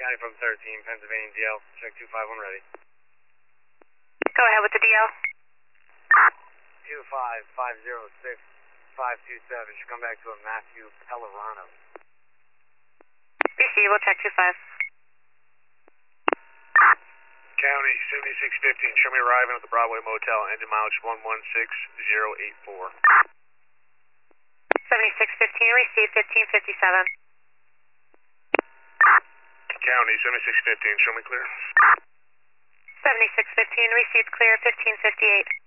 County from 13, Pennsylvania DL. Check 251 ready. Go ahead with the DL. 25506 527. Should come back to a Matthew Pellerano. BC, we'll check 25. County 7615. Show me arriving at the Broadway Motel. Engine mileage 116084. 7615, receive 1557. County 7615. Show me clear. 7615, received clear 1558.